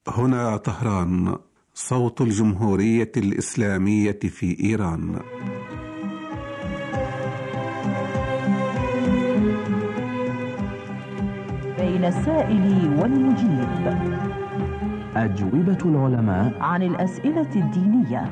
هنا طهران، صوت الجمهورية الإسلامية في إيران. بين السائل والمجيب، أجوبة العلماء عن الأسئلة الدينية.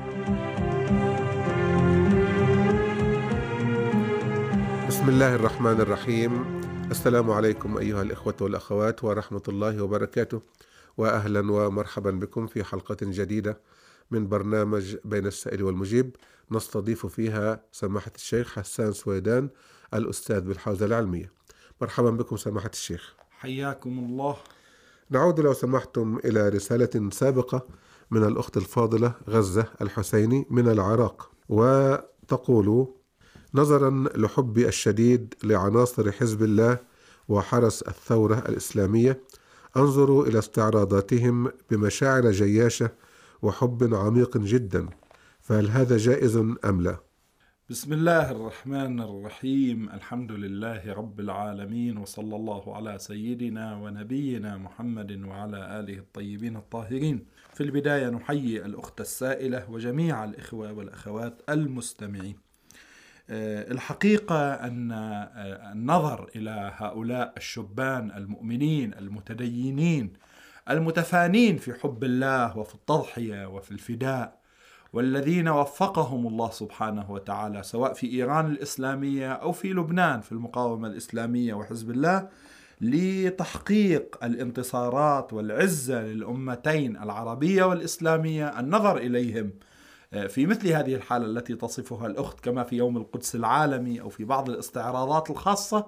بسم الله الرحمن الرحيم. السلام عليكم أيها الإخوة والأخوات ورحمة الله وبركاته، وأهلا ومرحبا بكم في حلقة جديدة من برنامج بين السائل والمجيب، نستضيف فيها سماحة الشيخ حسان سويدان الأستاذ بالحوزة العلمية. مرحبا بكم سماحة الشيخ. حياكم الله. نعود لو سمحتم إلى رسالة سابقة من الأخت الفاضلة غزة الحسيني من العراق، وتقول: نظرا لحبي الشديد لعناصر حزب الله وحرس الثورة الإسلامية، أنظر إلى استعراضاتهم بمشاعر جياشة وحب عميق جدا، فهل هذا جائز أم لا؟ بسم الله الرحمن الرحيم. الحمد لله رب العالمين، وصلى الله على سيدنا ونبينا محمد وعلى آله الطيبين الطاهرين. في البداية نحيي الأخت السائلة وجميع الإخوة والأخوات المستمعين. الحقيقة أن النظر إلى هؤلاء الشبان المؤمنين المتدينين المتفانين في حب الله وفي التضحية وفي الفداء، والذين وفقهم الله سبحانه وتعالى سواء في إيران الإسلامية أو في لبنان في المقاومة الإسلامية وحزب الله لتحقيق الانتصارات والعزة للأمتين العربية والإسلامية، النظر إليهم في مثل هذه الحالة التي تصفها الأخت كما في يوم القدس العالمي أو في بعض الاستعراضات الخاصة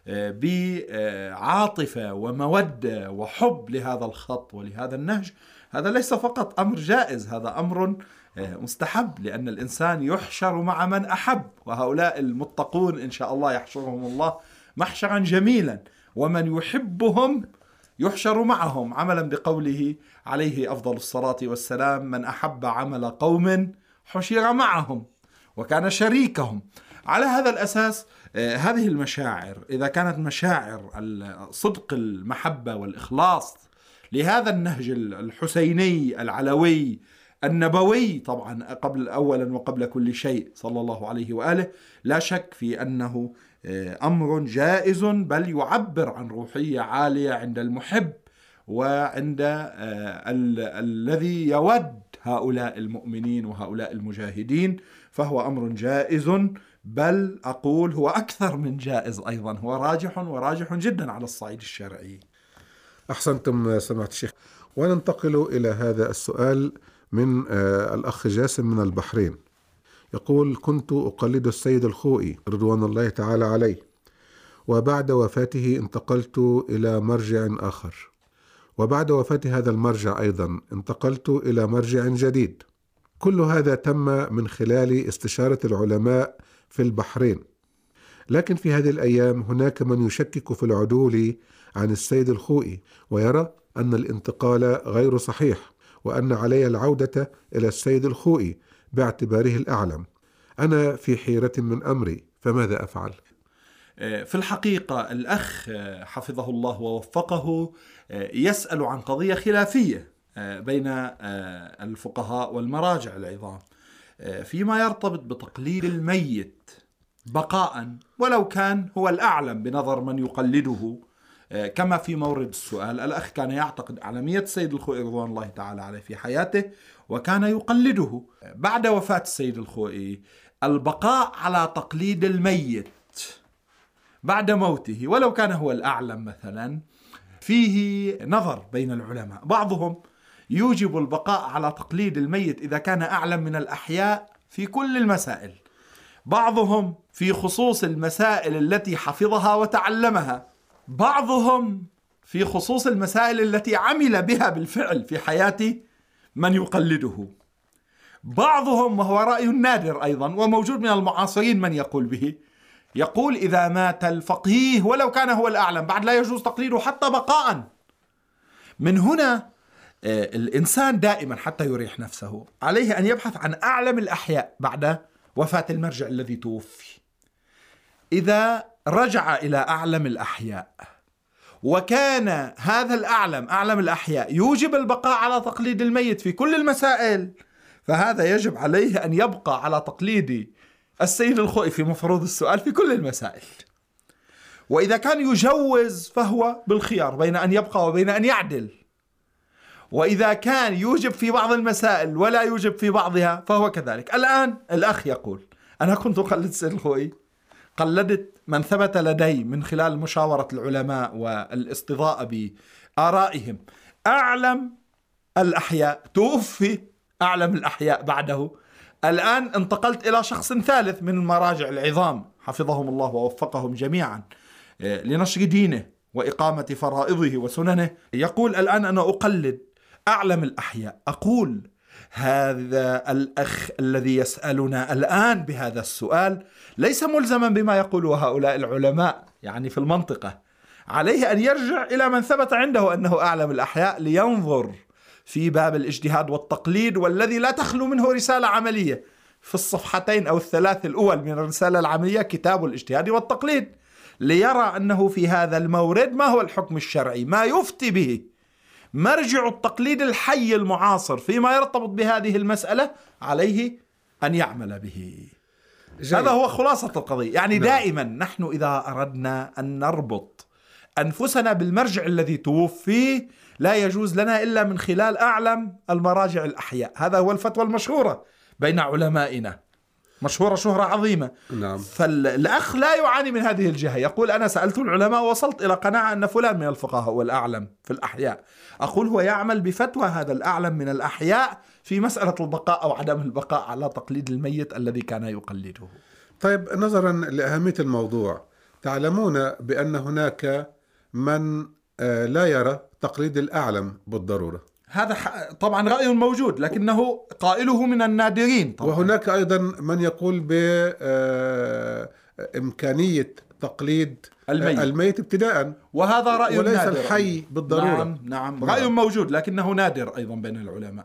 بعاطفة ومودة وحب لهذا الخط ولهذا النهج، هذا ليس فقط أمر جائز، هذا أمر مستحب، لأن الإنسان يحشر مع من أحب، وهؤلاء المتقون إن شاء الله يحشرهم الله محشرا جميلا، ومن يحبهم يحشر معهم، عملا بقوله عليه أفضل الصلاة والسلام: من أحب عمل قوم حشر معهم وكان شريكهم. على هذا الأساس هذه المشاعر إذا كانت مشاعر صدق المحبة والإخلاص لهذا النهج الحسيني العلوي النبوي، طبعا قبل أولا وقبل كل شيء صلى الله عليه وآله، لا شك في أنه أمر جائز، بل يعبر عن روحية عالية عند المحب وعند الذي يود هؤلاء المؤمنين وهؤلاء المجاهدين، فهو أمر جائز، بل أقول هو أكثر من جائز أيضا، هو راجح وراجح جدا على الصعيد الشرعي. أحسنتم سماحة الشيخ. وننتقل إلى هذا السؤال من الأخ جاسم من البحرين، يقول: كنت أقلد السيد الخوئي رضوان الله تعالى عليه، وبعد وفاته انتقلت إلى مرجع آخر، وبعد وفاة هذا المرجع أيضا انتقلت إلى مرجع جديد. كل هذا تم من خلال استشارة العلماء في البحرين، لكن في هذه الأيام هناك من يشكك في العدول عن السيد الخوئي، ويرى أن الانتقال غير صحيح، وأن علي العودة إلى السيد الخوئي باعتباره الأعلم. أنا في حيرة من أمري، فماذا أفعل؟ في الحقيقة الأخ حفظه الله ووفقه يسأل عن قضية خلافية بين الفقهاء والمراجع العظام فيما يرتبط بتقليد الميت بقاء، ولو كان هو الأعلم بنظر من يقلده. كما في مورد السؤال، الأخ كان يعتقد أعلمية السيد الخوئي رضوان الله تعالى عليه في حياته، وكان يقلده. بعد وفاة السيد الخوئي البقاء على تقليد الميت بعد موته ولو كان هو الأعلم مثلا فيه نظر بين العلماء، بعضهم يوجب البقاء على تقليد الميت إذا كان أعلم من الأحياء في كل المسائل، بعضهم في خصوص المسائل التي حفظها وتعلمها، بعضهم في خصوص المسائل التي عمل بها بالفعل في حياة من يقلده، بعضهم وهو رأي نادر أيضا وموجود من المعاصرين من يقول به، يقول إذا مات الفقيه ولو كان هو الأعلم بعد لا يجوز تقليده حتى بقاء. من هنا الإنسان دائما حتى يريح نفسه عليه أن يبحث عن أعلم الأحياء بعد وفاة المرجع الذي توفي. إذا رجع إلى أعلم الأحياء وكان هذا الأعلم أعلم الأحياء يوجب البقاء على تقليد الميت في كل المسائل، فهذا يجب عليه أن يبقى على تقليد السيد الخوئي في مفروض السؤال في كل المسائل. وإذا كان يجوز فهو بالخيار بين أن يبقى وبين أن يعدل، وإذا كان يوجب في بعض المسائل ولا يوجب في بعضها فهو كذلك. الآن الأخ يقول أنا كنت أقلد السيد الخوئي، قلدت من ثبت لدي من خلال مشاورة العلماء والاستضاءة بآرائهم أعلم الأحياء، توفي أعلم الأحياء بعده. الآن انتقلت إلى شخص ثالث من المراجع العظام حفظهم الله ووفقهم جميعا لنشر دينه وإقامة فرائضه وسننه. يقول الآن أنا أقلد أعلم الأحياء. أقول هذا الأخ الذي يسألنا الآن بهذا السؤال ليس ملزما بما يقوله هؤلاء العلماء يعني في المنطقة، عليه أن يرجع إلى من ثبت عنده أنه أعلم الأحياء لينظر في باب الاجتهاد والتقليد، والذي لا تخلو منه رسالة عملية في الصفحتين أو الثلاث الأول من الرسالة العملية، كتاب الاجتهاد والتقليد، ليرى أنه في هذا المورد ما هو الحكم الشرعي، ما يفتي به مرجع التقليد الحي المعاصر فيما يرتبط بهذه المسألة، عليه أن يعمل به. هذا هو خلاصة القضية. يعني دائما نحن إذا أردنا أن نربط أنفسنا بالمرجع الذي توفيه لا يجوز لنا إلا من خلال أعلم المراجع الأحياء. هذا هو الفتوى المشهورة بين علمائنا، مشهورة شهرة عظيمة. نعم. فالأخ لا يعاني من هذه الجهة، يقول أنا سألت العلماء ووصلت إلى قناعة أن فلان من الفقهاء هو الأعلم في الأحياء. أقول هو يعمل بفتوى هذا الأعلم من الأحياء في مسألة البقاء أو عدم البقاء على تقليد الميت الذي كان يقلده. طيب، نظرا لأهمية الموضوع، تعلمون بأن هناك من لا يرى تقليد الأعلم بالضرورة. هذا طبعا رأي موجود لكنه قائله من النادرين طبعا. وهناك أيضا من يقول بإمكانية تقليد الميت ابتداء، وهذا رأي وليس نادر الحي بالضرورة. نعم. رأي موجود لكنه نادر أيضا بين العلماء.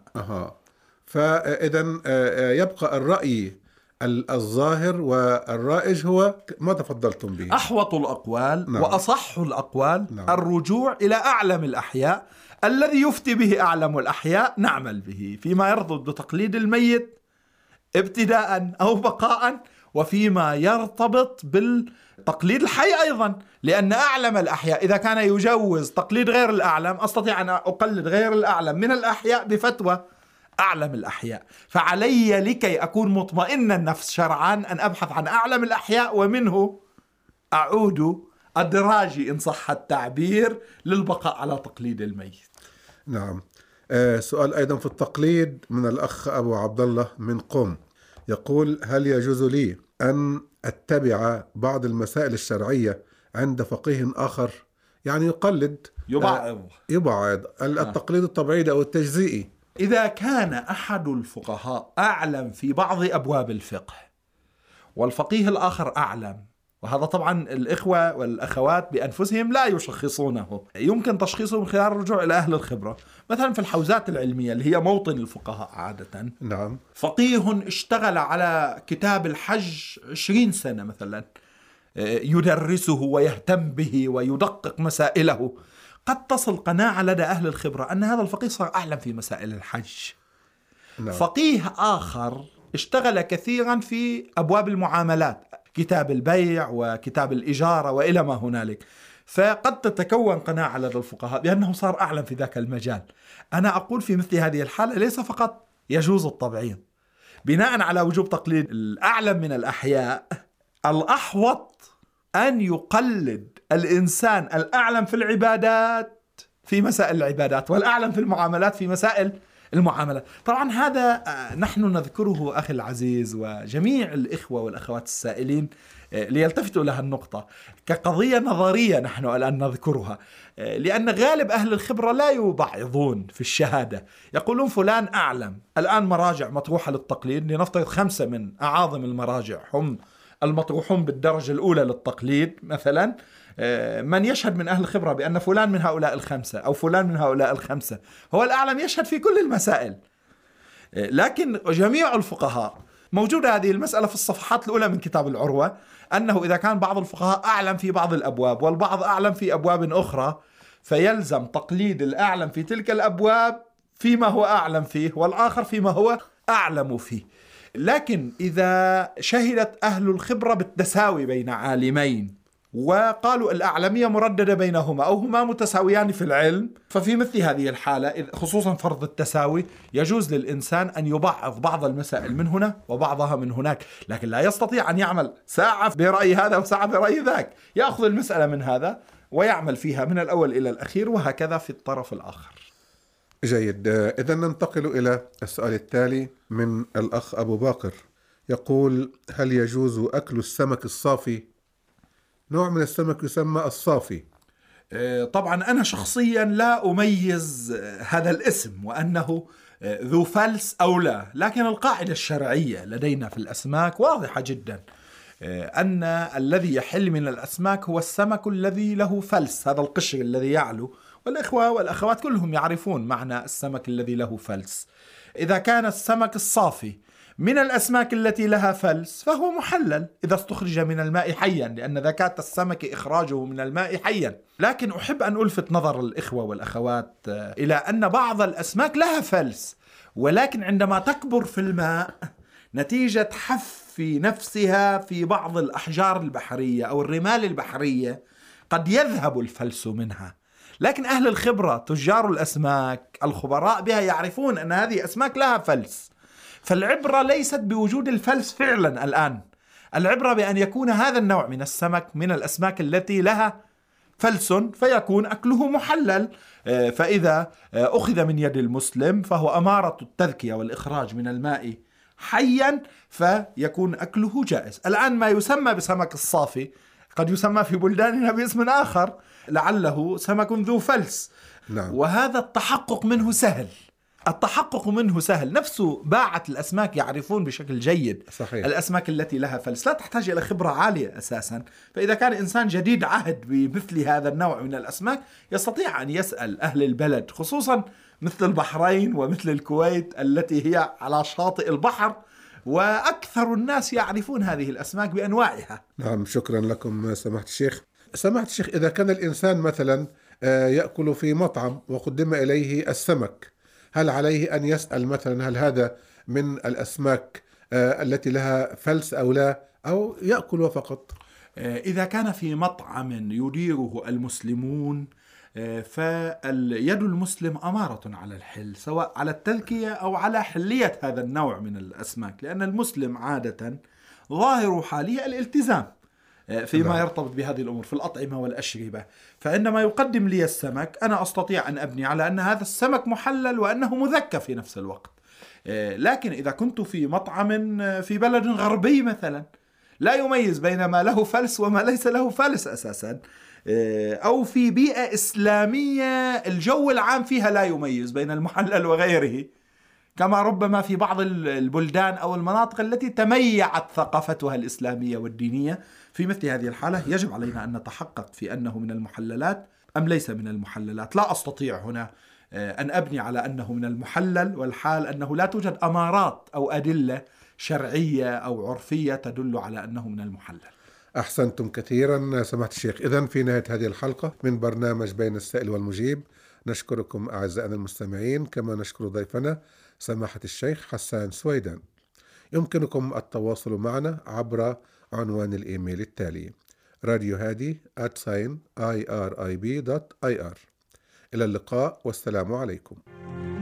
فإذا يبقى الرأي الظاهر والرائج هو ما تفضلتم به، أحوط الأقوال. نعم. وأصح الأقوال. نعم. الرجوع إلى أعلم الأحياء الذي يفتي به أعلم الأحياء، نعمل به فيما يرتبط بتقليد الميت ابتداء أو بقاء، وفيما يرتبط بالتقليد الحي أيضا، لأن أعلم الأحياء إذا كان يجوز تقليد غير الأعلم أستطيع أن أقلد غير الأعلم من الأحياء بفتوى أعلم الأحياء. فعلي لكي أكون مطمئن النفس شرعان أن أبحث عن أعلم الأحياء ومنه أعود أدراجي إن صح التعبير للبقاء على تقليد الميت. نعم. سؤال أيضا في التقليد من الأخ أبو عبد الله من قم، يقول هل يجوز لي أن أتبع بعض المسائل الشرعية عند فقيه آخر؟ يعني يقلد يبعد التقليد الطبيعي أو التجزئي. إذا كان أحد الفقهاء أعلم في بعض أبواب الفقه والفقيه الآخر أعلم، وهذا طبعا الإخوة والأخوات بأنفسهم لا يشخصونه، يمكن تشخيصه من خلال الرجوع إلى أهل الخبرة. مثلا في الحوزات العلمية اللي هي موطن الفقهاء عادة، نعم، فقيه اشتغل على كتاب الحج 20 سنة مثلا، يدرسه ويهتم به ويدقق مسائله، قد تصل قناعة لدى أهل الخبرة أن هذا الفقيه صار أعلم في مسائل الحج. نعم. فقيه آخر اشتغل كثيرا في أبواب المعاملات، كتاب البيع وكتاب الإجارة وإلى ما هنالك، فقد تتكون قناعة لدى الفقهاء بأنه صار أعلم في ذاك المجال. أنا أقول في مثل هذه الحالة ليس فقط يجوز التبعيض بناء على وجوب تقليد الأعلم من الأحياء، الأحوط أن يقلد الإنسان الأعلم في العبادات في مسائل العبادات والأعلم في المعاملات في مسائل المعاملات. طبعا هذا نحن نذكره أخي العزيز وجميع الإخوة والأخوات السائلين ليلتفتوا لها النقطة كقضية نظرية نحن الآن نذكرها، لأن غالب أهل الخبرة لا يبعضون في الشهادة، يقولون فلان أعلم. الآن مراجع مطروحة للتقليد، لنفترض 5 من أعاظم المراجع هم المطروحون بالدرجة الأولى للتقليد مثلا، من يشهد من أهل الخبرة بأن فلان من هؤلاء 5 أو فلان من هؤلاء 5 هو الأعلم، يشهد في كل المسائل. لكن جميع الفقهاء موجودة هذه المسألة في الصفحات الأولى من كتاب العروة، أنه إذا كان بعض الفقهاء أعلم في بعض الأبواب والبعض أعلم في أبواب أخرى فيلزم تقليد الأعلم في تلك الأبواب فيما هو أعلم فيه، والآخر فيما هو أعلم فيه. لكن إذا شهدت أهل الخبرة بالتساوي بين عالمين وقالوا الأعلمية مرددة بينهما أو هما متساويان في العلم، ففي مثل هذه الحالة خصوصا فرض التساوي يجوز للإنسان أن يبعض بعض المسائل من هنا وبعضها من هناك، لكن لا يستطيع أن يعمل ساعة برأي هذا وساعة برأي ذاك، يأخذ المسألة من هذا ويعمل فيها من الأول إلى الأخير، وهكذا في الطرف الآخر. جيد. إذا ننتقل إلى السؤال التالي من الأخ أبو باقر، يقول: هل يجوز أكل السمك الصافي؟ نوع من السمك يسمى الصافي. طبعا أنا شخصيا لا أميز هذا الاسم وأنه ذو فلس أو لا، لكن القاعدة الشرعية لدينا في الأسماك واضحة جدا، أن الذي يحل من الأسماك هو السمك الذي له فلس، هذا القشر الذي يعلو، والإخوة والأخوات كلهم يعرفون معنى السمك الذي له فلس. إذا كان السمك الصافي من الأسماك التي لها فلس فهو محلل إذا استخرج من الماء حيا، لأن ذكاة السمك إخراجه من الماء حيا. لكن أحب أن ألفت نظر الإخوة والأخوات إلى أن بعض الأسماك لها فلس، ولكن عندما تكبر في الماء نتيجة حف نفسها في بعض الأحجار البحرية أو الرمال البحرية قد يذهب الفلس منها. لكن أهل الخبرة تجار الأسماك الخبراء بها يعرفون أن هذه أسماك لها فلس، فالعبرة ليست بوجود الفلس فعلا الآن، العبرة بأن يكون هذا النوع من السمك من الأسماك التي لها فلس فيكون أكله محلل. فإذا أخذ من يد المسلم فهو أمارة التذكية والإخراج من الماء حيا فيكون أكله جائز. الآن ما يسمى بسمك الصافي قد يسمى في بلداننا باسم آخر، لعله سمك ذو فلس. نعم. وهذا التحقق منه سهل، التحقق منه سهل، نفسه باعة الأسماك يعرفون بشكل جيد. صحيح. الأسماك التي لها فلس لا تحتاج إلى خبرة عالية أساسا، فإذا كان إنسان جديد عهد بمثل هذا النوع من الأسماك يستطيع أن يسأل أهل البلد، خصوصا مثل البحرين ومثل الكويت التي هي على شاطئ البحر، وأكثر الناس يعرفون هذه الأسماك بأنواعها. نعم، شكرا لكم سماحة الشيخ. سماحة الشيخ، إذا كان الإنسان مثلا يأكل في مطعم وقدم إليه السمك، هل عليه أن يسأل مثلا هل هذا من الأسماك التي لها فلس أو لا، أو يأكل فقط؟ إذا كان في مطعم يديره المسلمون فاليد المسلم أمارة على الحل، سواء على التذكية أو على حلية هذا النوع من الأسماك، لأن المسلم عادة ظاهر حاليا الالتزام فيما يرتبط بهذه الأمور في الأطعمة والأشربة. فإنما يقدم لي السمك أنا أستطيع أن أبني على أن هذا السمك محلل وأنه مذكى في نفس الوقت. لكن إذا كنت في مطعم في بلد غربي مثلا لا يميز بين ما له فلس وما ليس له فلس أساسا، أو في بيئة إسلامية الجو العام فيها لا يميز بين المحلل وغيره، كما ربما في بعض البلدان أو المناطق التي تميعت ثقافتها الإسلامية والدينية، في مثل هذه الحالة يجب علينا أن نتحقق في أنه من المحللات أم ليس من المحللات. لا أستطيع هنا أن أبني على أنه من المحلل والحال أنه لا توجد أمارات أو أدلة شرعية أو عرفية تدل على أنه من المحلل. أحسنتم كثيرا سماحة الشيخ. إذن في نهاية هذه الحلقة من برنامج بين السائل والمجيب نشكركم أعزائنا المستمعين، كما نشكر ضيفنا سماحة الشيخ حسان سويدان. يمكنكم التواصل معنا عبر عنوان الإيميل التالي: radiohadi@irib.ir. إلى اللقاء والسلام عليكم.